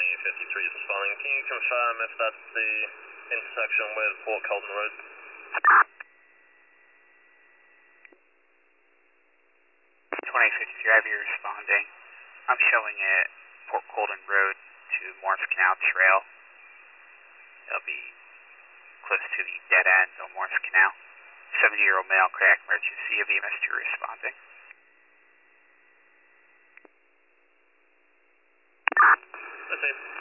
U53 is responding. Can you confirm if that's the intersection with Port Colton Road? 2053 Ivy responding. I'm showing it Port Colton Road to Morris Canal Trail. It'll be close to the dead end on Morris Canal. 70-year-old male, cardiac emergency, of EMS2 responding. That's it.